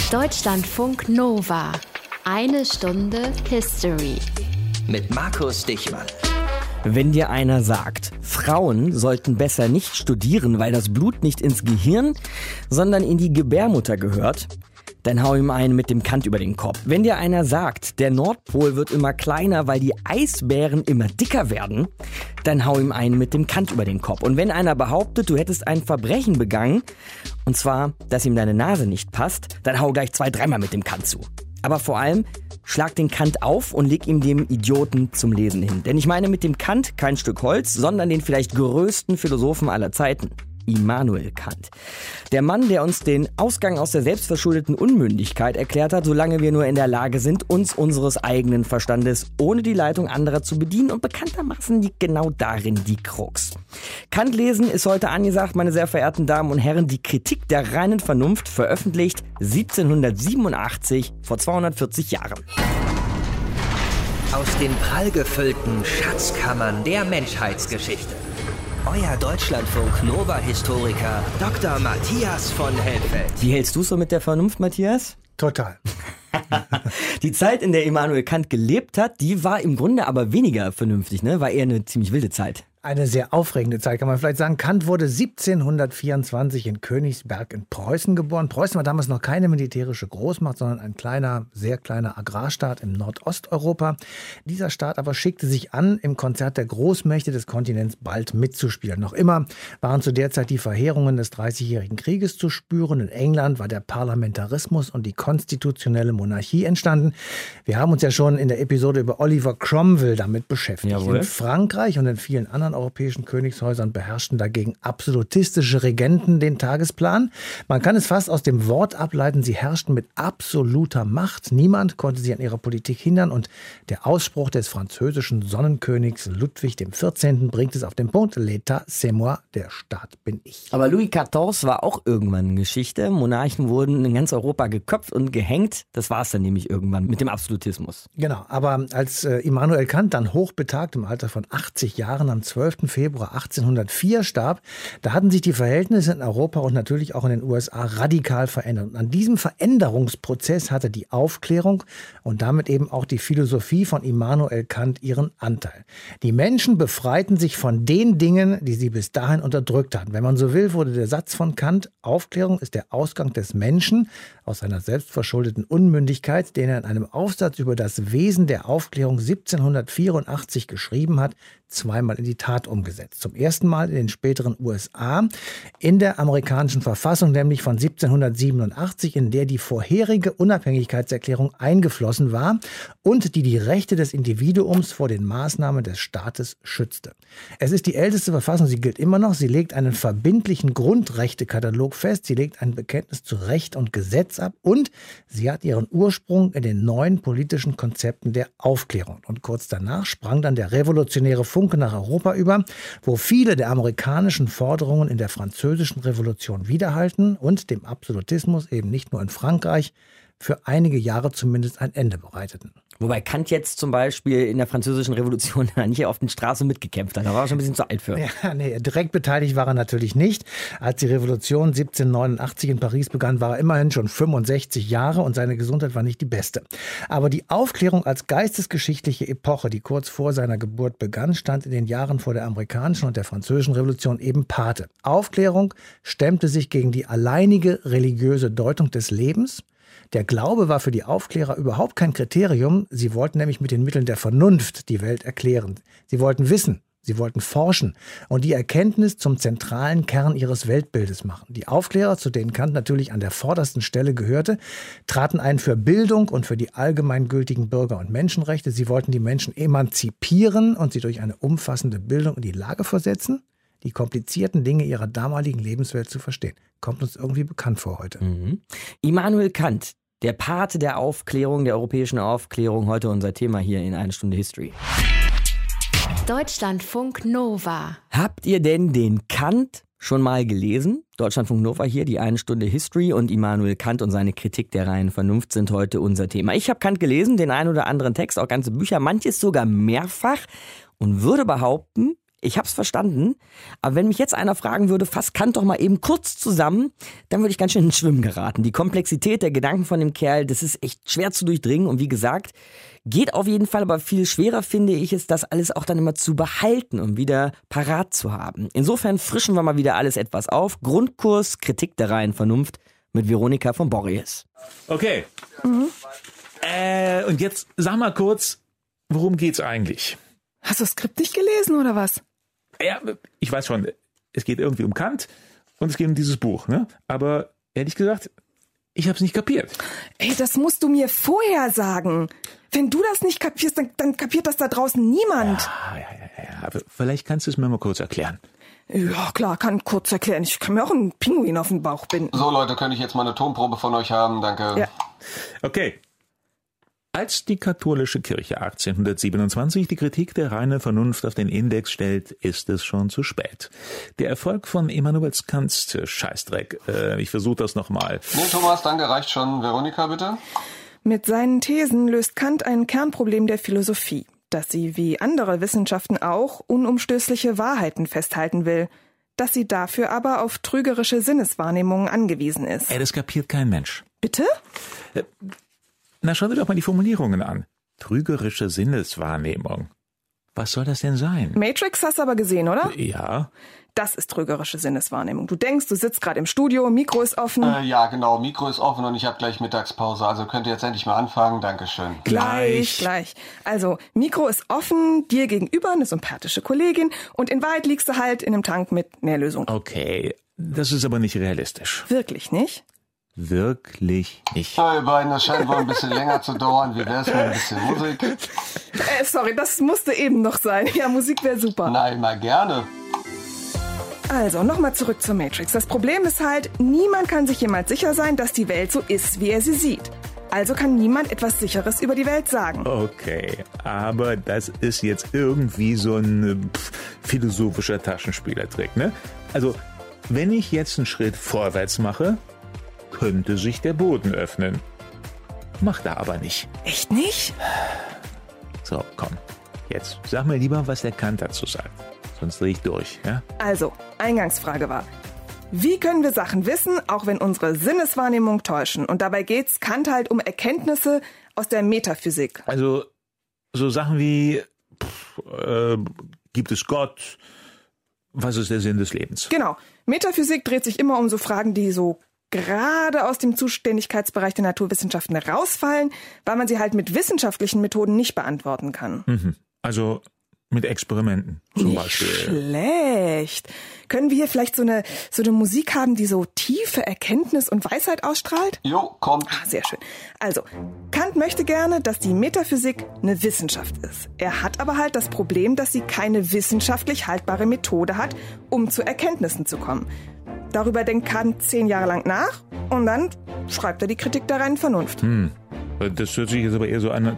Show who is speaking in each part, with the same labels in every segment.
Speaker 1: Deutschlandfunk Nova. Eine Stunde History.
Speaker 2: Mit Markus Dichmann.
Speaker 3: Wenn dir einer sagt, Frauen sollten besser nicht studieren, weil das Blut nicht ins Gehirn, sondern in die Gebärmutter gehört, dann hau ihm einen mit dem Kant über den Kopf. Wenn dir einer sagt, der Nordpol wird immer kleiner, weil die Eisbären immer dicker werden, dann hau ihm einen mit dem Kant über den Kopf. Und wenn einer behauptet, du hättest ein Verbrechen begangen, und zwar, dass ihm deine Nase nicht passt, dann hau gleich 2-3 Mal mit dem Kant zu. Aber vor allem, schlag den Kant auf und leg ihm dem Idioten zum Lesen hin. Denn ich meine mit dem Kant kein Stück Holz, sondern den vielleicht größten Philosophen aller Zeiten. Immanuel Kant. Der Mann, der uns den Ausgang aus der selbstverschuldeten Unmündigkeit erklärt hat, solange wir nur in der Lage sind, uns unseres eigenen Verstandes ohne die Leitung anderer zu bedienen. Und bekanntermaßen liegt genau darin die Krux. Kant lesen ist heute angesagt, meine sehr verehrten Damen und Herren. Die Kritik der reinen Vernunft, veröffentlicht 1787, vor 240 Jahren.
Speaker 2: Aus den prallgefüllten Schatzkammern der Menschheitsgeschichte. Euer Deutschlandfunk-Nova-Historiker Dr. Matthias von Helfeld.
Speaker 3: Wie hältst du so mit der Vernunft, Matthias?
Speaker 4: Total.
Speaker 3: Die Zeit, in der Immanuel Kant gelebt hat, die war im Grunde aber weniger vernünftig, ne? War eher eine ziemlich wilde Zeit.
Speaker 4: Eine sehr aufregende Zeit, kann man vielleicht sagen. Kant wurde 1724 in Königsberg in Preußen geboren. Preußen war damals noch keine militärische Großmacht, sondern ein kleiner, sehr kleiner Agrarstaat im Nordosteuropa. Dieser Staat aber schickte sich an, im Konzert der Großmächte des Kontinents bald mitzuspielen. Noch immer waren zu der Zeit die Verheerungen des Dreißigjährigen Krieges zu spüren. In England war der Parlamentarismus und die konstitutionelle Monarchie entstanden. Wir haben uns ja schon in der Episode über Oliver Cromwell damit beschäftigt.
Speaker 3: Jawohl.
Speaker 4: In Frankreich und in vielen anderen europäischen Königshäusern beherrschten dagegen absolutistische Regenten den Tagesplan. Man kann es fast aus dem Wort ableiten, sie herrschten mit absoluter Macht. Niemand konnte sie an ihrer Politik hindern und der Ausspruch des französischen Sonnenkönigs Ludwig XIV. Bringt es auf den Punkt: L'État, c'est moi, der Staat bin ich.
Speaker 3: Aber Louis XIV war auch irgendwann Geschichte. Monarchen wurden in ganz Europa geköpft und gehängt. Das war es dann nämlich irgendwann mit dem Absolutismus.
Speaker 4: Genau, aber als Immanuel Kant dann hochbetagt im Alter von 80 Jahren am 12. Februar 1804 starb, da hatten sich die Verhältnisse in Europa und natürlich auch in den USA radikal verändert. Und an diesem Veränderungsprozess hatte die Aufklärung und damit eben auch die Philosophie von Immanuel Kant ihren Anteil. Die Menschen befreiten sich von den Dingen, die sie bis dahin unterdrückt hatten. Wenn man so will, wurde der Satz von Kant: Aufklärung ist der Ausgang des Menschen aus seiner selbstverschuldeten Unmündigkeit, den er in einem Aufsatz über das Wesen der Aufklärung 1784 geschrieben hat, zweimal in die Tat umgesetzt. Zum ersten Mal in den späteren USA, in der amerikanischen Verfassung, nämlich von 1787, in der die vorherige Unabhängigkeitserklärung eingeflossen war und die Rechte des Individuums vor den Maßnahmen des Staates schützte. Es ist die älteste Verfassung, sie gilt immer noch. Sie legt einen verbindlichen Grundrechtekatalog fest, sie legt ein Bekenntnis zu Recht und Gesetz ab und sie hat ihren Ursprung in den neuen politischen Konzepten der Aufklärung. Und kurz danach sprang dann der revolutionäre Funke nach Europa über, wo viele der amerikanischen Forderungen in der französischen Revolution widerhalten und dem Absolutismus eben nicht nur in Frankreich für einige Jahre zumindest ein Ende bereiteten.
Speaker 3: Wobei Kant jetzt zum Beispiel in der französischen Revolution nicht auf den Straßen mitgekämpft hat. Da war er schon ein bisschen zu alt für.
Speaker 4: Ja, nee, direkt beteiligt war er natürlich nicht. Als die Revolution 1789 in Paris begann, war er immerhin schon 65 Jahre und seine Gesundheit war nicht die beste. Aber die Aufklärung als geistesgeschichtliche Epoche, die kurz vor seiner Geburt begann, stand in den Jahren vor der amerikanischen und der französischen Revolution eben Pate. Aufklärung stemmte sich gegen die alleinige religiöse Deutung des Lebens. Der Glaube war für die Aufklärer überhaupt kein Kriterium. Sie wollten nämlich mit den Mitteln der Vernunft die Welt erklären. Sie wollten wissen, sie wollten forschen und die Erkenntnis zum zentralen Kern ihres Weltbildes machen. Die Aufklärer, zu denen Kant natürlich an der vordersten Stelle gehörte, traten ein für Bildung und für die allgemeingültigen Bürger- und Menschenrechte. Sie wollten die Menschen emanzipieren und sie durch eine umfassende Bildung in die Lage versetzen, die komplizierten Dinge ihrer damaligen Lebenswelt zu verstehen. Kommt uns irgendwie bekannt vor heute.
Speaker 3: Immanuel Kant, der Pate der Aufklärung, der europäischen Aufklärung, heute unser Thema hier in Eine Stunde History.
Speaker 1: Deutschlandfunk Nova.
Speaker 3: Habt ihr denn den Kant schon mal gelesen? Deutschlandfunk Nova hier, die Eine Stunde History, und Immanuel Kant und seine Kritik der reinen Vernunft sind heute unser Thema. Ich habe Kant gelesen, den einen oder anderen Text, auch ganze Bücher, manches sogar mehrfach, und würde behaupten, Ich hab's verstanden, aber wenn mich jetzt einer fragen würde, fass Kant doch mal eben kurz zusammen, dann würde ich ganz schön ins Schwimmen geraten. Die Komplexität der Gedanken von dem Kerl, das ist echt schwer zu durchdringen und wie gesagt, geht auf jeden Fall, aber viel schwerer finde ich es, das alles auch dann immer zu behalten und wieder parat zu haben. Insofern frischen wir mal wieder alles etwas auf. Grundkurs Kritik der reinen Vernunft mit Veronika von Borries.
Speaker 5: Okay. Und jetzt sag mal kurz, worum geht's eigentlich?
Speaker 6: Hast du das Skript nicht gelesen oder was?
Speaker 5: Ja, ich weiß schon, es geht irgendwie um Kant und es geht um dieses Buch, ne? Aber ehrlich gesagt, ich hab's nicht kapiert.
Speaker 6: Ey, das musst du mir vorher sagen. Wenn du das nicht kapierst, dann kapiert das da draußen niemand.
Speaker 5: Ja, aber vielleicht kannst du es mir mal kurz erklären.
Speaker 6: Ja, klar, kann kurz erklären. Ich kann mir auch einen Pinguin auf den Bauch binden.
Speaker 7: So, Leute, könnte ich jetzt mal eine Tonprobe von euch haben? Danke.
Speaker 6: Ja.
Speaker 5: Okay. Als die katholische Kirche 1827 die Kritik der reinen Vernunft auf den Index stellt, ist es schon zu spät. Der Erfolg von Immanuel Kants Scheißdreck. Ich versuche das nochmal.
Speaker 7: Nee, Thomas, danke, reicht schon. Veronika, bitte.
Speaker 6: Mit seinen Thesen löst Kant ein Kernproblem der Philosophie, dass sie, wie andere Wissenschaften auch, unumstößliche Wahrheiten festhalten will, dass sie dafür aber auf trügerische Sinneswahrnehmungen angewiesen ist.
Speaker 5: Das kapiert kein Mensch.
Speaker 6: Bitte?
Speaker 5: Na, schau dir doch mal die Formulierungen an. Trügerische Sinneswahrnehmung. Was soll das denn sein?
Speaker 6: Matrix hast du aber gesehen, oder?
Speaker 5: Ja.
Speaker 6: Das ist trügerische Sinneswahrnehmung. Du denkst, du sitzt gerade im Studio, Mikro ist offen.
Speaker 7: Ja, genau, Mikro ist offen und ich habe gleich Mittagspause, also könnt ihr jetzt endlich mal anfangen. Dankeschön.
Speaker 6: Gleich. Also, Mikro ist offen, dir gegenüber eine sympathische Kollegin und in Wahrheit liegst du halt in einem Tank mit Nährlösung.
Speaker 5: Okay, das ist aber nicht realistisch.
Speaker 6: Wirklich nicht?
Speaker 5: Wirklich nicht.
Speaker 7: So, ihr beiden, das scheint wohl ein bisschen länger zu dauern. Wie wär's mit ein bisschen Musik?
Speaker 6: Sorry, das musste eben noch sein. Ja, Musik wäre super.
Speaker 7: Nein, mal gerne.
Speaker 6: Also, nochmal zurück zur Matrix. Das Problem ist halt, niemand kann sich jemals sicher sein, dass die Welt so ist, wie er sie sieht. Also kann niemand etwas Sicheres über die Welt sagen.
Speaker 5: Okay, aber das ist jetzt irgendwie so ein philosophischer Taschenspielertrick, ne? Also, wenn ich jetzt einen Schritt vorwärts mache, könnte sich der Boden öffnen. Macht er aber nicht.
Speaker 6: Echt nicht?
Speaker 5: So, komm. Jetzt sag mir lieber, was der Kant dazu sagt. Sonst dreh ich durch, ja?
Speaker 6: Also, Eingangsfrage war, wie können wir Sachen wissen, auch wenn unsere Sinneswahrnehmung täuschen? Und dabei geht's Kant halt um Erkenntnisse aus der Metaphysik.
Speaker 5: Also, so Sachen wie, gibt es Gott? Was ist der Sinn des Lebens?
Speaker 6: Genau. Metaphysik dreht sich immer um so Fragen, die so gerade aus dem Zuständigkeitsbereich der Naturwissenschaften rausfallen, weil man sie halt mit wissenschaftlichen Methoden nicht beantworten kann.
Speaker 5: Mhm. Also mit Experimenten zum Beispiel.
Speaker 6: Schlecht. Können wir hier vielleicht so eine Musik haben, die so tiefe Erkenntnis und Weisheit ausstrahlt?
Speaker 7: Jo, kommt.
Speaker 6: Sehr schön. Also, Kant möchte gerne, dass die Metaphysik eine Wissenschaft ist. Er hat aber halt das Problem, dass sie keine wissenschaftlich haltbare Methode hat, um zu Erkenntnissen zu kommen. Darüber denkt Kant 10 Jahre lang nach und dann schreibt er die Kritik der reinen Vernunft.
Speaker 5: Das hört sich jetzt aber eher so an,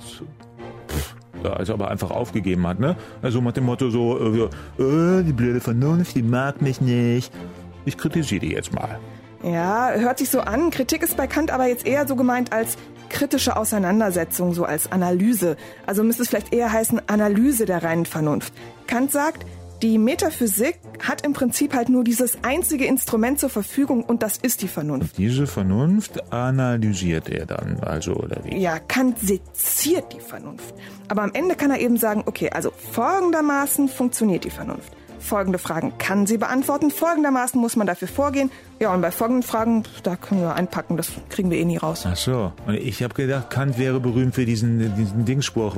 Speaker 5: als ob er einfach aufgegeben hat, ne? Also mit dem Motto so, die blöde Vernunft, die mag mich nicht. Ich kritisiere die jetzt mal.
Speaker 6: Ja, hört sich so an. Kritik ist bei Kant aber jetzt eher so gemeint als kritische Auseinandersetzung, so als Analyse. Also müsste es vielleicht eher heißen Analyse der reinen Vernunft. Kant sagt, die Metaphysik hat im Prinzip halt nur dieses einzige Instrument zur Verfügung und das ist die Vernunft.
Speaker 5: Diese Vernunft analysiert er dann, also, oder wie?
Speaker 6: Ja, Kant seziert die Vernunft. Aber am Ende kann er eben sagen, okay, also folgendermaßen funktioniert die Vernunft. Folgende Fragen kann sie beantworten, folgendermaßen muss man dafür vorgehen. Ja, und bei folgenden Fragen, da können wir einpacken, das kriegen wir eh nie raus.
Speaker 5: Ach so, und ich habe gedacht, Kant wäre berühmt für diesen Dingsspruch,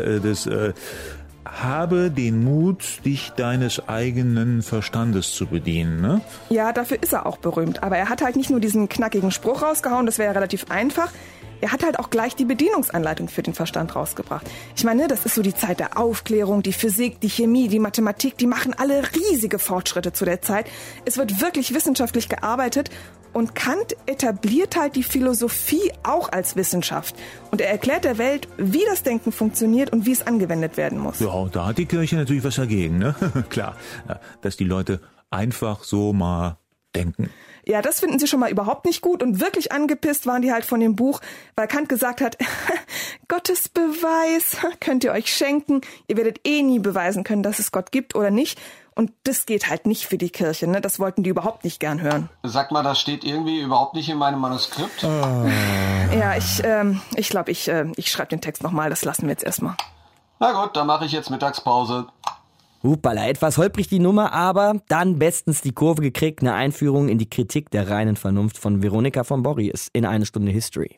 Speaker 5: habe den Mut, dich deines eigenen Verstandes zu bedienen, ne?
Speaker 6: Ja, dafür ist er auch berühmt. Aber er hat halt nicht nur diesen knackigen Spruch rausgehauen, das wäre ja relativ einfach. Er hat halt auch gleich die Bedienungsanleitung für den Verstand rausgebracht. Ich meine, das ist so die Zeit der Aufklärung, die Physik, die Chemie, die Mathematik, die machen alle riesige Fortschritte zu der Zeit. Es wird wirklich wissenschaftlich gearbeitet und Kant etabliert halt die Philosophie auch als Wissenschaft. Und er erklärt der Welt, wie das Denken funktioniert und wie es angewendet werden muss.
Speaker 5: Ja, und da hat die Kirche natürlich was dagegen, ne? Klar, dass die Leute einfach so mal denken.
Speaker 6: Ja, das finden sie schon mal überhaupt nicht gut und wirklich angepisst waren die halt von dem Buch, weil Kant gesagt hat, Gottes Beweis könnt ihr euch schenken, ihr werdet eh nie beweisen können, dass es Gott gibt oder nicht. Und das geht halt nicht für die Kirche, ne? Das wollten die überhaupt nicht gern hören.
Speaker 7: Sag mal, das steht irgendwie überhaupt nicht in meinem Manuskript.
Speaker 6: Ja, ich glaube, ich schreibe den Text nochmal, das lassen wir jetzt erstmal.
Speaker 7: Na gut, dann mache ich jetzt Mittagspause.
Speaker 3: Hupala, etwas holprig die Nummer, aber dann bestens die Kurve gekriegt. Eine Einführung in die Kritik der reinen Vernunft von Veronika von Borries in 1 Stunde History.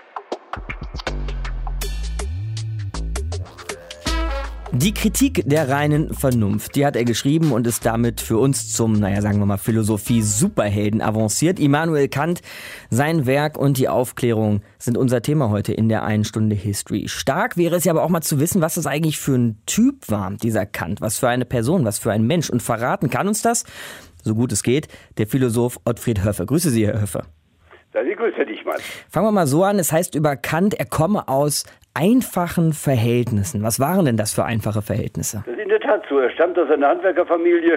Speaker 3: Die Kritik der reinen Vernunft, die hat er geschrieben und ist damit für uns zum, sagen wir mal, Philosophie-Superhelden avanciert. Immanuel Kant, sein Werk und die Aufklärung sind unser Thema heute in der 1 Stunde History. Stark wäre es ja aber auch mal zu wissen, was das eigentlich für ein Typ war, dieser Kant. Was für eine Person, was für ein Mensch. Und verraten kann uns das, so gut es geht, der Philosoph Ottfried Höffe. Grüße Sie, Herr Höffe.
Speaker 8: Ich grüße dich, Mann.
Speaker 3: Fangen wir mal so an. Es heißt über Kant, er komme aus einfachen Verhältnissen. Was waren denn das für einfache Verhältnisse?
Speaker 8: Das ist in der Tat so. Er stammt aus einer Handwerkerfamilie,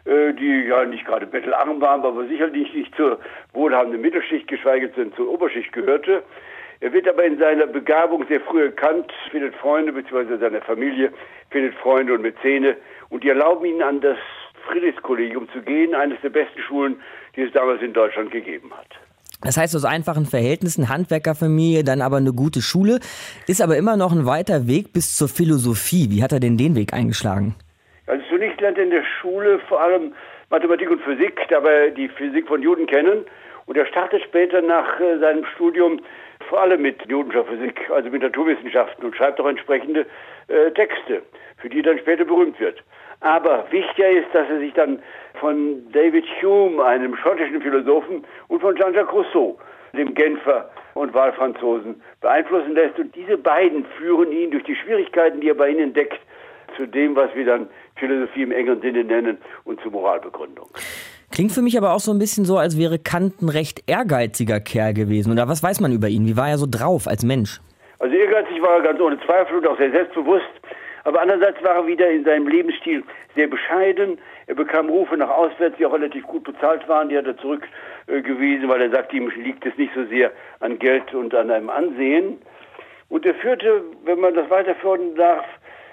Speaker 8: die ja nicht gerade bettelarm war, aber sicherlich nicht zur wohlhabenden Mittelschicht, geschweige denn zur Oberschicht gehörte. Er wird aber in seiner Begabung sehr früh erkannt, findet Freunde, beziehungsweise seine Familie findet Freunde und Mäzene. Und die erlauben ihn, an das Friedrichskollegium zu gehen, eines der besten Schulen, die es damals in Deutschland gegeben hat.
Speaker 3: Das heißt, aus einfachen Verhältnissen, Handwerkerfamilie, dann aber eine gute Schule, ist aber immer noch ein weiter Weg bis zur Philosophie. Wie hat er denn den Weg eingeschlagen?
Speaker 8: Also zunächst lernt er in der Schule vor allem Mathematik und Physik, dabei die Physik von Newton kennen. Und er startet später nach seinem Studium vor allem mit Newtonscher Physik, also mit Naturwissenschaften, und schreibt auch entsprechende Texte, für die er dann später berühmt wird. Aber wichtiger ist, dass er sich dann von David Hume, einem schottischen Philosophen, und von Jean-Jacques Rousseau, dem Genfer und Wahlfranzosen, beeinflussen lässt. Und diese beiden führen ihn durch die Schwierigkeiten, die er bei ihnen entdeckt, zu dem, was wir dann Philosophie im engeren Sinne nennen, und zur Moralbegründung.
Speaker 3: Klingt für mich aber auch so ein bisschen so, als wäre Kant ein recht ehrgeiziger Kerl gewesen. Oder was weiß man über ihn? Wie war er so drauf als Mensch?
Speaker 8: Also ehrgeizig war er ganz ohne Zweifel und auch sehr selbstbewusst. Aber andererseits war er wieder in seinem Lebensstil sehr bescheiden. Er bekam Rufe nach auswärts, die auch relativ gut bezahlt waren. Die hat er zurückgewiesen, weil er sagte, ihm liegt es nicht so sehr an Geld und an einem Ansehen. Und er führte, wenn man das weiterführen darf,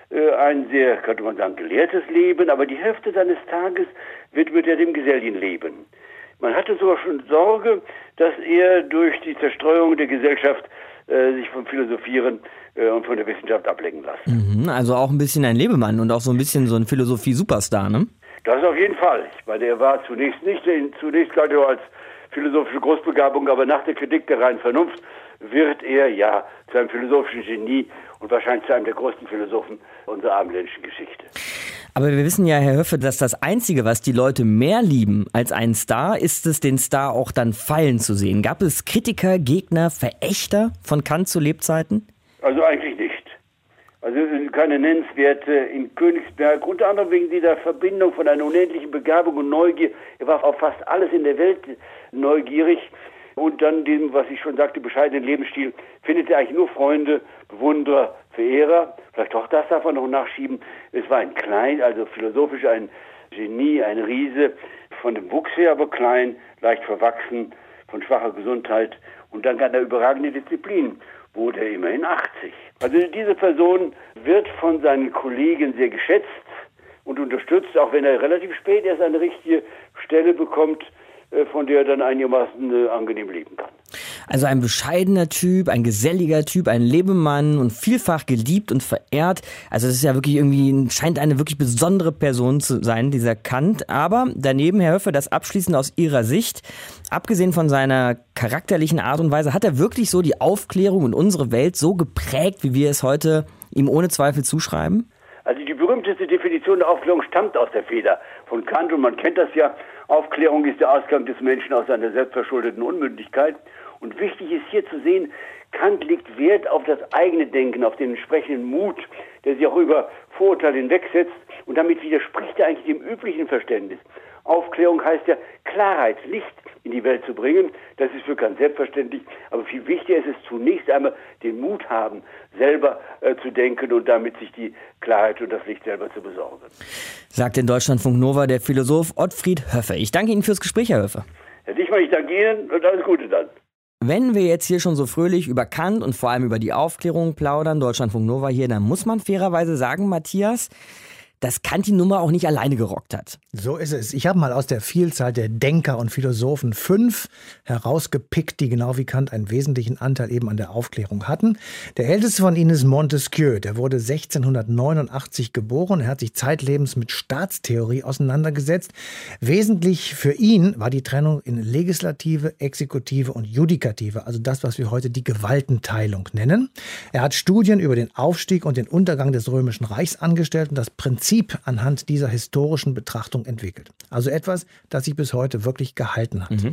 Speaker 8: ein sehr, könnte man sagen, gelehrtes Leben. Aber die Hälfte seines Tages widmet er dem Geselligenleben. Man hatte sogar schon Sorge, dass er durch die Zerstreuung der Gesellschaft sich vom Philosophieren und von der Wissenschaft ablenken lassen.
Speaker 3: Also auch ein bisschen ein Lebemann und auch so ein bisschen so ein Philosophie-Superstar, ne?
Speaker 8: Das auf jeden Fall. Weil er war zunächst galt er als philosophische Großbegabung, aber nach der Kritik der reinen Vernunft wird er ja zu einem philosophischen Genie und wahrscheinlich zu einem der größten Philosophen unserer abendländischen Geschichte.
Speaker 3: Aber wir wissen ja, Herr Höffe, dass das Einzige, was die Leute mehr lieben als einen Star, ist es, den Star auch dann fallen zu sehen. Gab es Kritiker, Gegner, Verächter von Kant zu Lebzeiten?
Speaker 8: Also eigentlich nicht. Also keine nennenswerte in Königsberg, unter anderem wegen dieser Verbindung von einer unendlichen Begabung und Neugier. Er war auf fast alles in der Welt neugierig. Und dann dem, was ich schon sagte, bescheidenen Lebensstil, findet er eigentlich nur Freunde, Bewunderer, Verehrer. Vielleicht auch das darf man noch nachschieben. Es war ein also philosophisch ein Genie, ein Riese, von dem Wuchs her aber klein, leicht verwachsen, von schwacher Gesundheit und dann einer überragenden Disziplin. Wurde er immerhin 80. Also diese Person wird von seinen Kollegen sehr geschätzt und unterstützt, auch wenn er relativ spät erst eine richtige Stelle bekommt, von der er dann einigermaßen angenehm leben kann.
Speaker 3: Also ein bescheidener Typ, ein geselliger Typ, ein Lebemann und vielfach geliebt und verehrt. Also das ist ja wirklich scheint eine wirklich besondere Person zu sein, dieser Kant. Aber daneben, Herr Höffe, das abschließend aus Ihrer Sicht, abgesehen von seiner charakterlichen Art und Weise, hat er wirklich so die Aufklärung und unsere Welt so geprägt, wie wir es heute ihm ohne Zweifel zuschreiben?
Speaker 8: Also die berühmteste Definition der Aufklärung stammt aus der Feder von Kant und man kennt das ja. Aufklärung ist der Ausgang des Menschen aus seiner selbstverschuldeten Unmündigkeit. Und wichtig ist hier zu sehen, Kant legt Wert auf das eigene Denken, auf den entsprechenden Mut, der sich auch über Vorurteile hinwegsetzt. Und damit widerspricht er eigentlich dem üblichen Verständnis. Aufklärung heißt ja, Klarheit, Licht in die Welt zu bringen. Das ist für Kant selbstverständlich. Aber viel wichtiger ist es zunächst einmal, den Mut haben, selber zu denken und damit sich die Klarheit und das Licht selber zu besorgen.
Speaker 3: Sagt in Deutschlandfunk Nova der Philosoph Ottfried Höffe. Ich danke Ihnen fürs Gespräch, Herr Höffe.
Speaker 8: Herr Dichmann, ich danke Ihnen und alles Gute dann.
Speaker 3: Wenn wir jetzt hier schon so fröhlich über Kant und vor allem über die Aufklärung plaudern, Deutschlandfunk Nova hier, dann muss man fairerweise sagen, Matthias, dass Kant die Nummer auch nicht alleine gerockt hat.
Speaker 4: So ist es. Ich habe mal aus der Vielzahl der Denker und Philosophen 5 herausgepickt, die genau wie Kant einen wesentlichen Anteil eben an der Aufklärung hatten. Der älteste von ihnen ist Montesquieu. Der wurde 1689 geboren. Er hat sich zeitlebens mit Staatstheorie auseinandergesetzt. Wesentlich für ihn war die Trennung in Legislative, Exekutive und Judikative, also das, was wir heute die Gewaltenteilung nennen. Er hat Studien über den Aufstieg und den Untergang des Römischen Reichs angestellt und das Prinzip anhand dieser historischen Betrachtung entwickelt. Also etwas, das sich bis heute wirklich gehalten hat.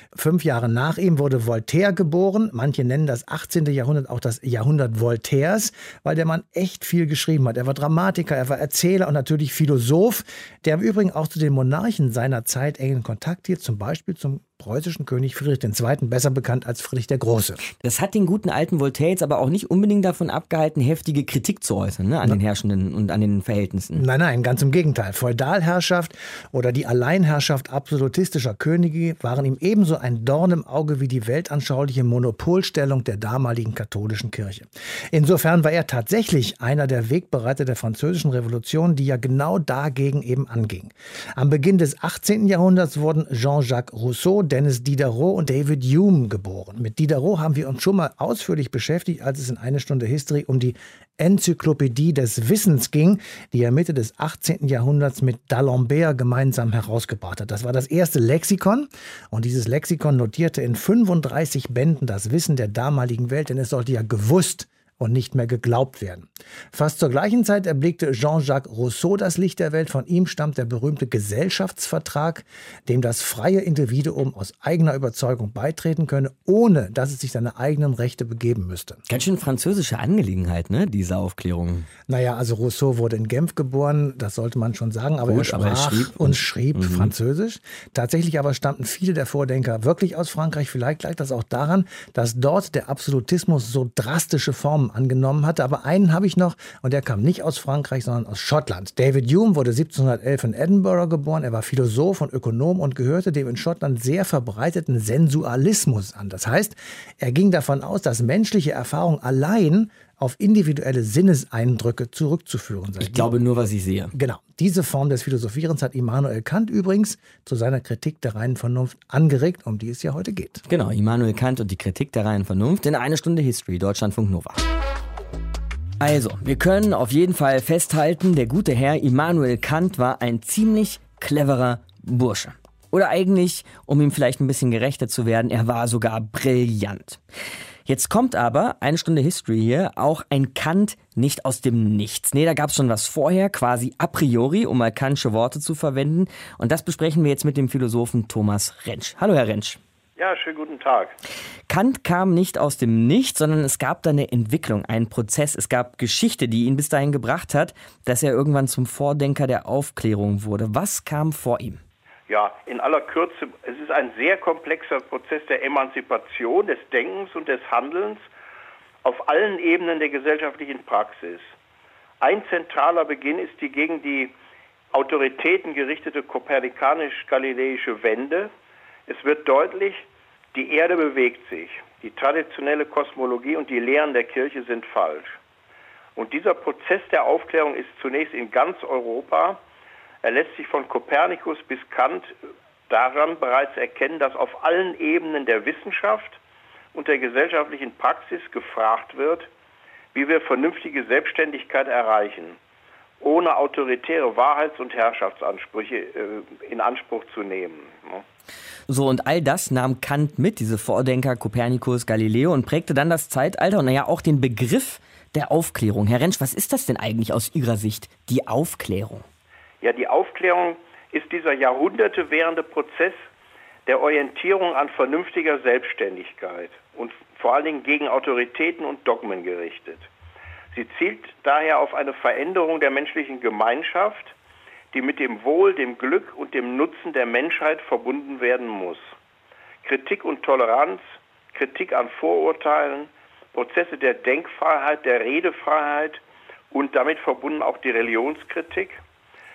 Speaker 4: 5 Jahre nach ihm wurde Voltaire geboren. Manche nennen das 18. Jahrhundert auch das Jahrhundert Voltaires, weil der Mann echt viel geschrieben hat. Er war Dramatiker, er war Erzähler und natürlich Philosoph, der im Übrigen auch zu den Monarchen seiner Zeit engen Kontakt hielt, zum Beispiel zum preußischen König Friedrich II., besser bekannt als Friedrich der Große.
Speaker 3: Das hat den guten alten Voltaire jetzt aber auch nicht unbedingt davon abgehalten, heftige Kritik zu äußern, ne, an den Herrschenden und an den Verhältnissen.
Speaker 4: Nein, ganz im Gegenteil. Feudalherrschaft oder die Alleinherrschaft absolutistischer Könige waren ihm ebenso ein Dorn im Auge wie die weltanschauliche Monopolstellung der damaligen katholischen Kirche. Insofern war er tatsächlich einer der Wegbereiter der Französischen Revolution, die ja genau dagegen eben anging. Am Beginn des 18. Jahrhunderts wurden Jean-Jacques Rousseau, Denis Diderot und David Hume geboren. Mit Diderot haben wir uns schon mal ausführlich beschäftigt, als es in eine Stunde History um die Enzyklopädie des Wissens ging, die er Mitte des 18. Jahrhunderts mit D'Alembert gemeinsam herausgebracht hat. Das war das erste Lexikon und dieses Lexikon notierte in 35 Bänden das Wissen der damaligen Welt, denn es sollte ja gewusst und nicht mehr geglaubt werden. Fast zur gleichen Zeit erblickte Jean-Jacques Rousseau das Licht der Welt. Von ihm stammt der berühmte Gesellschaftsvertrag, dem das freie Individuum aus eigener Überzeugung beitreten könne, ohne dass es sich seine eigenen Rechte begeben müsste.
Speaker 3: Ganz schön französische Angelegenheit, ne, diese Aufklärung.
Speaker 4: Naja, also Rousseau wurde in Genf geboren, das sollte man schon sagen, aber
Speaker 3: Gut,
Speaker 4: er schrieb Französisch. Tatsächlich aber stammten viele der Vordenker wirklich aus Frankreich. Vielleicht lag das auch daran, dass dort der Absolutismus so drastische Formen angenommen hatte. Aber einen habe ich noch und der kam nicht aus Frankreich, sondern aus Schottland. David Hume wurde 1711 in Edinburgh geboren. Er war Philosoph und Ökonom und gehörte dem in Schottland sehr verbreiteten Sensualismus an. Das heißt, er ging davon aus, dass menschliche Erfahrung allein auf individuelle Sinneseindrücke zurückzuführen sei.
Speaker 3: Ich glaube nur, was ich sehe.
Speaker 4: Genau. Diese Form des Philosophierens hat Immanuel Kant übrigens zu seiner Kritik der reinen Vernunft angeregt, um die es ja heute geht.
Speaker 3: Genau, Immanuel Kant und die Kritik der reinen Vernunft in eine Stunde History, Deutschlandfunk Nova. Also, wir können auf jeden Fall festhalten, der gute Herr Immanuel Kant war ein ziemlich cleverer Bursche. Oder eigentlich, um ihm vielleicht ein bisschen gerechter zu werden, er war sogar brillant. Jetzt kommt aber, eine Stunde History hier, auch ein Kant nicht aus dem Nichts. Nee, da gab es schon was vorher, quasi a priori, um mal Kantsche Worte zu verwenden. Und das besprechen wir jetzt mit dem Philosophen Thomas Rentsch. Hallo, Herr Rentsch.
Speaker 9: Ja, schönen guten Tag.
Speaker 3: Kant kam nicht aus dem Nichts, sondern es gab da eine Entwicklung, einen Prozess. Es gab Geschichte, die ihn bis dahin gebracht hat, dass er irgendwann zum Vordenker der Aufklärung wurde. Was kam vor ihm?
Speaker 9: Ja, in aller Kürze, es ist ein sehr komplexer Prozess der Emanzipation, des Denkens und des Handelns auf allen Ebenen der gesellschaftlichen Praxis. Ein zentraler Beginn ist die gegen die Autoritäten gerichtete kopernikanisch-galileische Wende. Es wird deutlich, die Erde bewegt sich. Die traditionelle Kosmologie und die Lehren der Kirche sind falsch. Und dieser Prozess der Aufklärung ist zunächst in ganz Europa. Er lässt sich von Kopernikus bis Kant daran bereits erkennen, dass auf allen Ebenen der Wissenschaft und der gesellschaftlichen Praxis gefragt wird, wie wir vernünftige Selbstständigkeit erreichen, ohne autoritäre Wahrheits- und Herrschaftsansprüche in Anspruch zu nehmen.
Speaker 3: So, und all das nahm Kant mit, diese Vordenker Kopernikus, Galileo, und prägte dann das Zeitalter und auch den Begriff der Aufklärung. Herr Rentsch, was ist das denn eigentlich aus Ihrer Sicht, die Aufklärung?
Speaker 9: Ja, die Aufklärung ist dieser Jahrhunderte währende Prozess der Orientierung an vernünftiger Selbstständigkeit und vor allen Dingen gegen Autoritäten und Dogmen gerichtet. Sie zielt daher auf eine Veränderung der menschlichen Gemeinschaft, die mit dem Wohl, dem Glück und dem Nutzen der Menschheit verbunden werden muss. Kritik und Toleranz, Kritik an Vorurteilen, Prozesse der Denkfreiheit, der Redefreiheit und damit verbunden auch die Religionskritik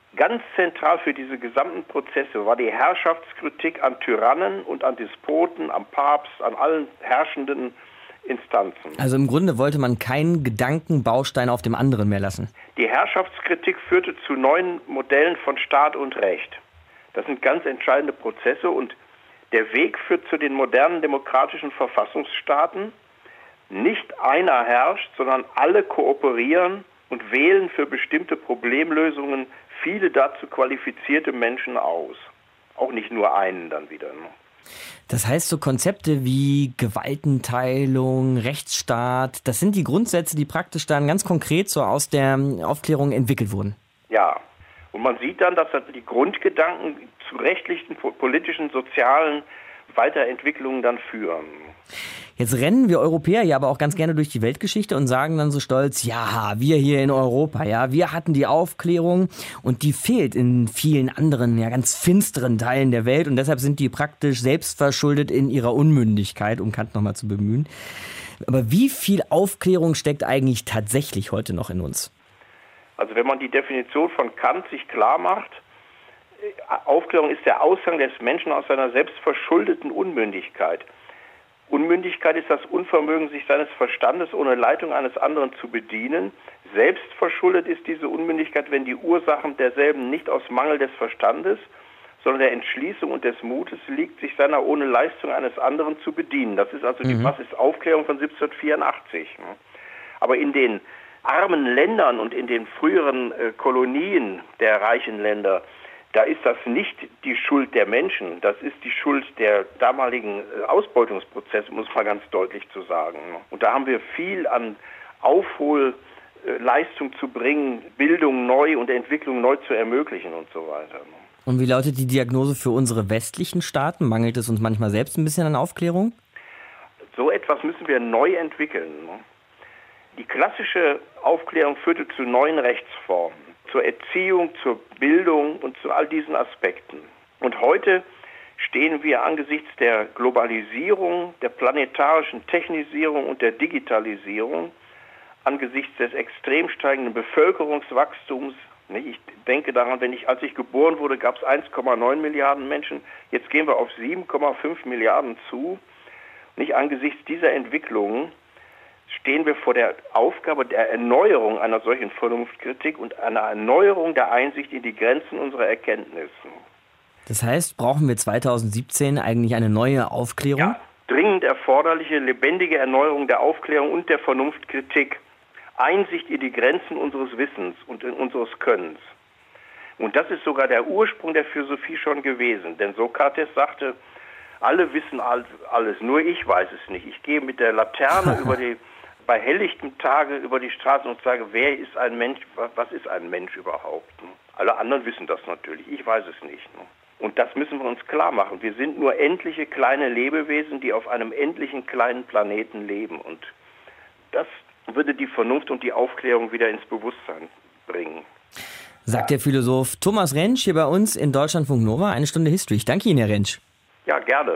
Speaker 9: Ganz zentral für diese gesamten Prozesse war die Herrschaftskritik an Tyrannen und an Despoten, am Papst, an allen herrschenden Instanzen.
Speaker 3: Also im Grunde wollte man keinen Gedankenbaustein auf dem anderen mehr lassen.
Speaker 9: Die Herrschaftskritik führte zu neuen Modellen von Staat und Recht. Das sind ganz entscheidende Prozesse und der Weg führt zu den modernen demokratischen Verfassungsstaaten. Nicht einer herrscht, sondern alle kooperieren und wählen für bestimmte Problemlösungen viele dazu qualifizierte Menschen aus. Auch nicht nur einen dann wieder. Ne?
Speaker 3: Das heißt, so Konzepte wie Gewaltenteilung, Rechtsstaat, das sind die Grundsätze, die praktisch dann ganz konkret so aus der Aufklärung entwickelt wurden.
Speaker 9: Ja, und man sieht dann, dass die Grundgedanken zu rechtlichen, politischen, sozialen Weiterentwicklungen dann führen.
Speaker 3: Jetzt rennen wir Europäer ja aber auch ganz gerne durch die Weltgeschichte und sagen dann so stolz, ja, wir hier in Europa, ja, wir hatten die Aufklärung und die fehlt in vielen anderen, ja, ganz finsteren Teilen der Welt und deshalb sind die praktisch selbstverschuldet in ihrer Unmündigkeit, um Kant nochmal zu bemühen. Aber wie viel Aufklärung steckt eigentlich tatsächlich heute noch in uns?
Speaker 9: Also wenn man die Definition von Kant sich klar macht, Aufklärung ist der Ausgang des Menschen aus seiner selbstverschuldeten Unmündigkeit. Unmündigkeit ist das Unvermögen, sich seines Verstandes ohne Leitung eines anderen zu bedienen. Selbstverschuldet ist diese Unmündigkeit, wenn die Ursachen derselben nicht aus Mangel des Verstandes, sondern der Entschließung und des Mutes liegt, sich seiner ohne Leistung eines anderen zu bedienen. Das ist also die Aufklärung von 1784. Aber in den armen Ländern und in den früheren Kolonien der reichen Länder, da ist das nicht die Schuld der Menschen, das ist die Schuld der damaligen Ausbeutungsprozesse, muss man ganz deutlich zu sagen. Und da haben wir viel an Aufholleistung zu bringen, Bildung neu und Entwicklung neu zu ermöglichen und so weiter.
Speaker 3: Und wie lautet die Diagnose für unsere westlichen Staaten? Mangelt es uns manchmal selbst ein bisschen an Aufklärung?
Speaker 9: So etwas müssen wir neu entwickeln. Die klassische Aufklärung führte zu neuen Rechtsformen, zur Erziehung, zur Bildung und zu all diesen Aspekten. Und heute stehen wir angesichts der Globalisierung, der planetarischen Technisierung und der Digitalisierung, angesichts des extrem steigenden Bevölkerungswachstums. Ich denke daran, als ich geboren wurde, gab es 1,9 Milliarden Menschen. Jetzt gehen wir auf 7,5 Milliarden zu. Angesichts dieser Entwicklungen stehen wir vor der Aufgabe der Erneuerung einer solchen Vernunftkritik und einer Erneuerung der Einsicht in die Grenzen unserer Erkenntnisse.
Speaker 3: Das heißt, brauchen wir 2017 eigentlich eine neue Aufklärung?
Speaker 9: Ja, dringend erforderliche, lebendige Erneuerung der Aufklärung und der Vernunftkritik. Einsicht in die Grenzen unseres Wissens und unseres Könnens. Und das ist sogar der Ursprung der Philosophie schon gewesen. Denn Sokrates sagte, alle wissen alles, nur ich weiß es nicht. Ich gehe mit der Laterne bei helllichtem Tage über die Straßen und sage, wer ist ein Mensch, was ist ein Mensch überhaupt? Alle anderen wissen das natürlich, ich weiß es nicht. Und das müssen wir uns klar machen. Wir sind nur endliche kleine Lebewesen, die auf einem endlichen kleinen Planeten leben. Und das würde die Vernunft und die Aufklärung wieder ins Bewusstsein bringen.
Speaker 3: Sagt der Philosoph Thomas Rentsch hier bei uns in Deutschlandfunk Nova. Eine Stunde History. Ich danke Ihnen, Herr Rentsch.
Speaker 9: Ja, gerne.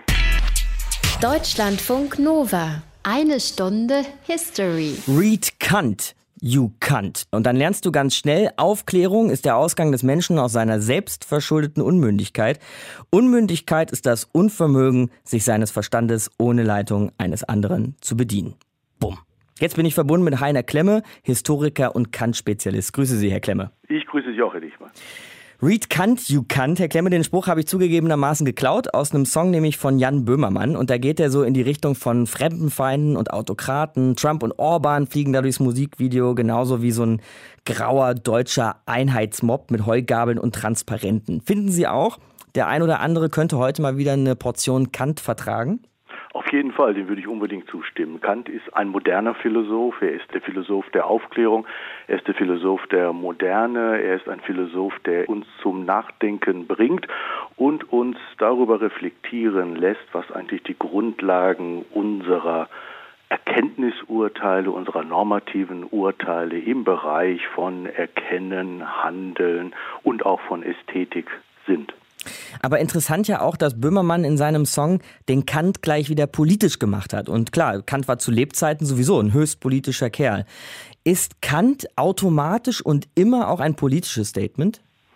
Speaker 1: Deutschlandfunk Nova. Eine Stunde History.
Speaker 3: Read Kant. You can't. Und dann lernst du ganz schnell, Aufklärung ist der Ausgang des Menschen aus seiner selbstverschuldeten Unmündigkeit. Unmündigkeit ist das Unvermögen, sich seines Verstandes ohne Leitung eines anderen zu bedienen. Bumm. Jetzt bin ich verbunden mit Heiner Klemme, Historiker und Kant-Spezialist. Grüße Sie, Herr Klemme.
Speaker 10: Ich grüße Sie auch, Herr Dichmann.
Speaker 3: Read Kant, you can't. Herr Klemme, den Spruch habe ich zugegebenermaßen geklaut, aus einem Song nämlich von Jan Böhmermann. Und da geht er so in die Richtung von Fremdenfeinden und Autokraten. Trump und Orban fliegen da durchs Musikvideo, genauso wie so ein grauer deutscher Einheitsmob mit Heugabeln und Transparenten. Finden Sie auch, der ein oder andere könnte heute mal wieder eine Portion Kant vertragen?
Speaker 10: Auf jeden Fall, dem würde ich unbedingt zustimmen. Kant ist ein moderner Philosoph, er ist der Philosoph der Aufklärung, er ist der Philosoph der Moderne, er ist ein Philosoph, der uns zum Nachdenken bringt und uns darüber reflektieren lässt, was eigentlich die Grundlagen unserer Erkenntnisurteile, unserer normativen Urteile im Bereich von Erkennen, Handeln und auch von Ästhetik sind.
Speaker 3: Aber interessant ja auch, dass Böhmermann in seinem Song den Kant gleich wieder politisch gemacht hat. Und klar, Kant war zu Lebzeiten sowieso ein höchst politischer Kerl. Ist Kant automatisch und immer auch ein politisches Statement?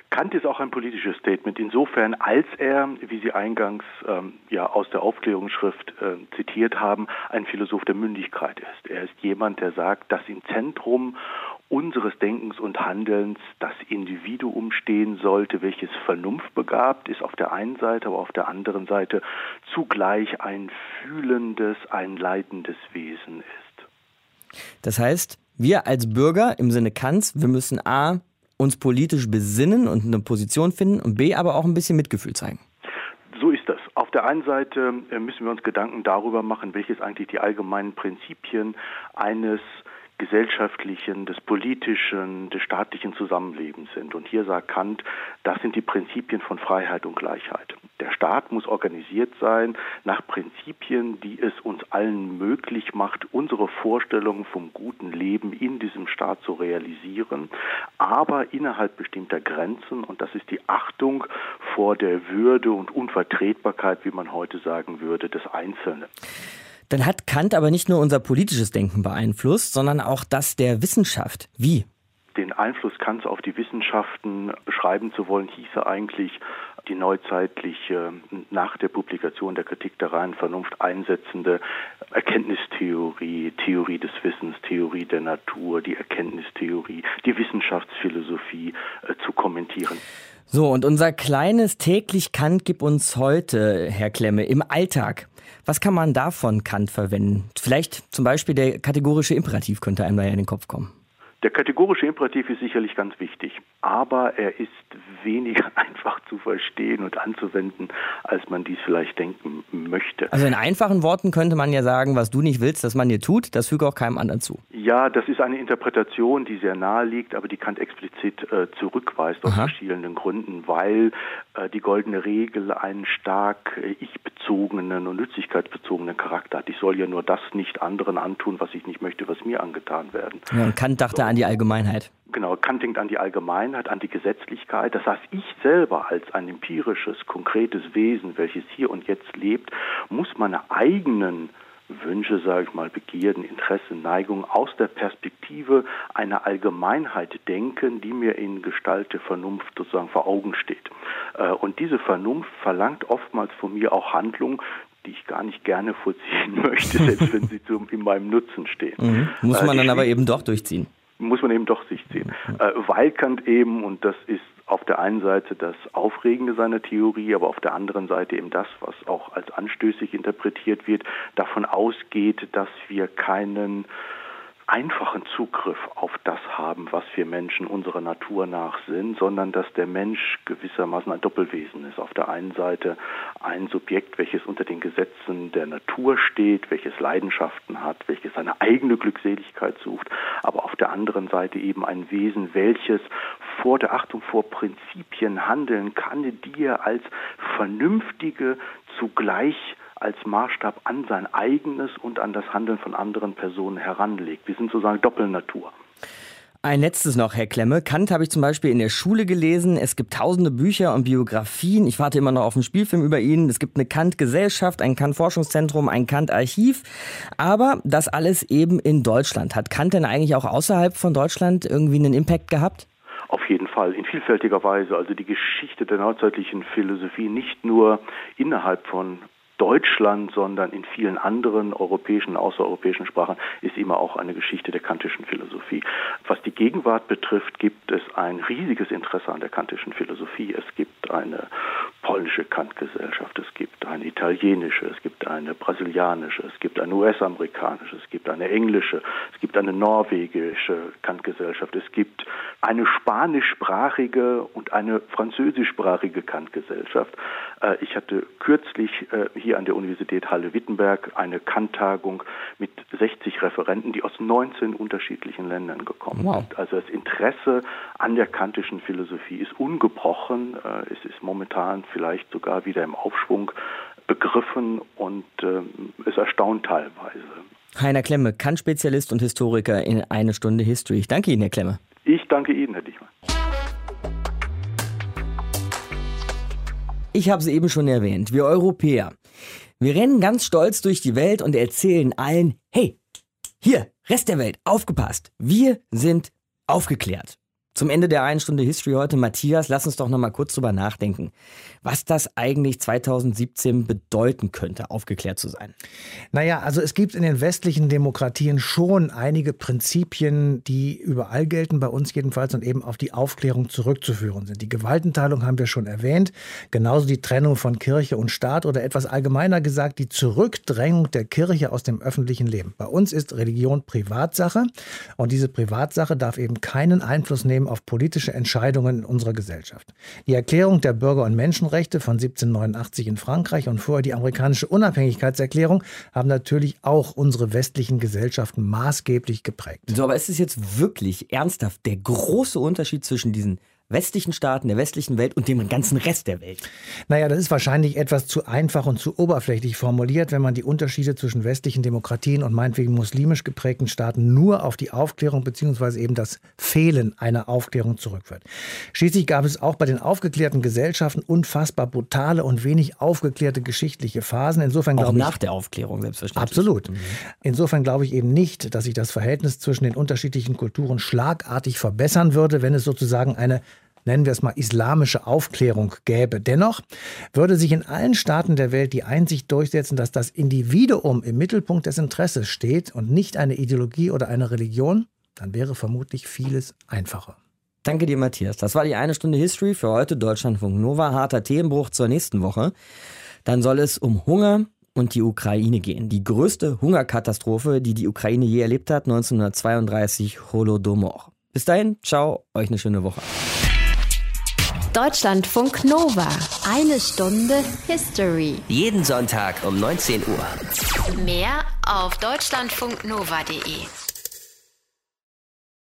Speaker 10: Kant ist auch ein politisches Statement insofern, als er, wie Sie eingangs aus der Aufklärungsschrift zitiert haben, ein Philosoph der Mündigkeit ist. Er ist jemand, der sagt, dass im Zentrum unseres Denkens und Handelns das Individuum stehen sollte, welches vernunftbegabt ist auf der einen Seite, aber auf der anderen Seite zugleich ein fühlendes, ein leidendes Wesen ist.
Speaker 3: Das heißt, wir als Bürger im Sinne Kants, wir müssen A, uns politisch besinnen und eine Position finden und B, aber auch ein bisschen Mitgefühl zeigen.
Speaker 10: So ist das. Auf der einen Seite müssen wir uns Gedanken darüber machen, welches eigentlich die allgemeinen Prinzipien eines gesellschaftlichen, des politischen, des staatlichen Zusammenlebens sind. Und hier sagt Kant, das sind die Prinzipien von Freiheit und Gleichheit. Der Staat muss organisiert sein nach Prinzipien, die es uns allen möglich macht, unsere Vorstellungen vom guten Leben in diesem Staat zu realisieren, aber innerhalb bestimmter Grenzen. Und das ist die Achtung vor der Würde und Unvertretbarkeit, wie man heute sagen würde, des Einzelnen.
Speaker 3: Dann hat Kant aber nicht nur unser politisches Denken beeinflusst, sondern auch das der Wissenschaft. Wie?
Speaker 10: Den Einfluss Kants auf die Wissenschaften beschreiben zu wollen, hieße eigentlich die neuzeitliche, nach der Publikation der Kritik der reinen Vernunft einsetzende Erkenntnistheorie, Theorie des Wissens, Theorie der Natur, die Erkenntnistheorie, die Wissenschaftsphilosophie zu kommentieren.
Speaker 3: So, und unser kleines täglich Kant gibt uns heute, Herr Klemme, im Alltag. Was kann man davon Kant verwenden? Vielleicht zum Beispiel der kategorische Imperativ könnte einem da ja in den Kopf kommen.
Speaker 10: Der kategorische Imperativ ist sicherlich ganz wichtig, aber er ist weniger einfach zu verstehen und anzuwenden, als man dies vielleicht denken möchte.
Speaker 3: Also in einfachen Worten könnte man ja sagen, was du nicht willst, dass man dir tut, das füge auch keinem anderen zu.
Speaker 10: Ja, das ist eine Interpretation, die sehr nahe liegt, aber die Kant explizit zurückweist aus verschiedenen Gründen, weil die goldene Regel einen stark ich-bezogenen und nützlichkeitsbezogenen Charakter hat. Ich soll ja nur das nicht anderen antun, was ich nicht möchte, was mir angetan werden.
Speaker 3: Ja, und Kant dachte an die Allgemeinheit.
Speaker 10: Genau, Kant denkt an die Allgemeinheit, an die Gesetzlichkeit. Das heißt, ich selber als ein empirisches, konkretes Wesen, welches hier und jetzt lebt, muss meine eigenen Wünsche, sage ich mal, Begierden, Interessen, Neigungen aus der Perspektive einer Allgemeinheit denken, die mir in Gestalt der Vernunft sozusagen vor Augen steht. Und diese Vernunft verlangt oftmals von mir auch Handlungen, die ich gar nicht gerne vollziehen möchte, selbst wenn sie in meinem Nutzen stehen.
Speaker 3: Muss man dann aber eben doch durchziehen.
Speaker 10: Muss man eben doch sich ziehen. Weil Kant eben, und das ist auf der einen Seite das Aufregende seiner Theorie, aber auf der anderen Seite eben das, was auch als anstößig interpretiert wird, davon ausgeht, dass wir keinen einfachen Zugriff auf das haben, was wir Menschen unserer Natur nach sind, sondern dass der Mensch gewissermaßen ein Doppelwesen ist. Auf der einen Seite ein Subjekt, welches unter den Gesetzen der Natur steht, welches Leidenschaften hat, welches seine eigene Glückseligkeit sucht, aber auf der anderen Seite eben ein Wesen, welches vor der Achtung vor Prinzipien handeln kann, die er als vernünftige, zugleich als Maßstab an sein eigenes und an das Handeln von anderen Personen heranlegt. Wir sind sozusagen Doppelnatur.
Speaker 3: Ein letztes noch, Herr Klemme. Kant habe ich zum Beispiel in der Schule gelesen. Es gibt tausende Bücher und Biografien. Ich warte immer noch auf einen Spielfilm über ihn. Es gibt eine Kant-Gesellschaft, ein Kant-Forschungszentrum, ein Kant-Archiv. Aber das alles eben in Deutschland. Hat Kant denn eigentlich auch außerhalb von Deutschland irgendwie einen Impact gehabt?
Speaker 10: Auf jeden Fall, in vielfältiger Weise. Also die Geschichte der neuzeitlichen Philosophie nicht nur innerhalb von Deutschland, sondern in vielen anderen europäischen, außereuropäischen Sprachen ist immer auch eine Geschichte der kantischen Philosophie. Was die Gegenwart betrifft, gibt es ein riesiges Interesse an der kantischen Philosophie. Es gibt eine polnische Kant-Gesellschaft, es gibt eine italienische, es gibt eine brasilianische, es gibt eine US-amerikanische, es gibt eine englische, es gibt eine norwegische Kant-Gesellschaft, es gibt eine spanischsprachige und eine französischsprachige Kant-Gesellschaft. Ich hatte kürzlich hier an der Universität Halle-Wittenberg eine Kant-Tagung mit 60 Referenten, die aus 19 unterschiedlichen Ländern gekommen sind. Also das Interesse an der kantischen Philosophie ist ungebrochen. Es ist momentan vielleicht sogar wieder im Aufschwung begriffen und es erstaunt teilweise.
Speaker 3: Heiner Klemme, Kant-Spezialist und Historiker in eine Stunde History. Ich danke Ihnen, Herr Klemme.
Speaker 10: Ich danke Ihnen, Herr Dichmann.
Speaker 3: Ich habe es eben schon erwähnt, wir Europäer. Wir rennen ganz stolz durch die Welt und erzählen allen, hey, hier, Rest der Welt, aufgepasst, wir sind aufgeklärt. Zum Ende der 1 Stunde History heute, Matthias, lass uns doch noch mal kurz drüber nachdenken, was das eigentlich 2017 bedeuten könnte, aufgeklärt zu sein.
Speaker 4: Naja, also es gibt in den westlichen Demokratien schon einige Prinzipien, die überall gelten, bei uns jedenfalls, und eben auf die Aufklärung zurückzuführen sind. Die Gewaltenteilung haben wir schon erwähnt, genauso die Trennung von Kirche und Staat oder etwas allgemeiner gesagt, die Zurückdrängung der Kirche aus dem öffentlichen Leben. Bei uns ist Religion Privatsache und diese Privatsache darf eben keinen Einfluss nehmen auf politische Entscheidungen in unserer Gesellschaft. Die Erklärung der Bürger- und Menschenrechte von 1789 in Frankreich und vorher die amerikanische Unabhängigkeitserklärung haben natürlich auch unsere westlichen Gesellschaften maßgeblich geprägt.
Speaker 3: So, aber ist es jetzt wirklich ernsthaft der große Unterschied zwischen diesen westlichen Staaten, der westlichen Welt und dem ganzen Rest der Welt?
Speaker 4: Naja, das ist wahrscheinlich etwas zu einfach und zu oberflächlich formuliert, wenn man die Unterschiede zwischen westlichen Demokratien und meinetwegen muslimisch geprägten Staaten nur auf die Aufklärung bzw. eben das Fehlen einer Aufklärung zurückführt. Schließlich gab es auch bei den aufgeklärten Gesellschaften unfassbar brutale und wenig aufgeklärte geschichtliche Phasen. Insofern
Speaker 3: auch nach der Aufklärung selbstverständlich.
Speaker 4: Absolut. Insofern glaube ich eben nicht, dass sich das Verhältnis zwischen den unterschiedlichen Kulturen schlagartig verbessern würde, wenn es sozusagen eine, nennen wir es mal, islamische Aufklärung gäbe. Dennoch würde sich in allen Staaten der Welt die Einsicht durchsetzen, dass das Individuum im Mittelpunkt des Interesses steht und nicht eine Ideologie oder eine Religion. Dann wäre vermutlich vieles einfacher.
Speaker 3: Danke dir, Matthias. Das war die 1 Stunde History für heute. Deutschlandfunk Nova. Harter Themenbruch zur nächsten Woche. Dann soll es um Hunger und die Ukraine gehen. Die größte Hungerkatastrophe, die die Ukraine je erlebt hat, 1932, Holodomor. Bis dahin, ciao, euch eine schöne Woche.
Speaker 1: Deutschlandfunk Nova. 1 Stunde History.
Speaker 2: Jeden Sonntag um 19 Uhr.
Speaker 1: Mehr auf deutschlandfunknova.de.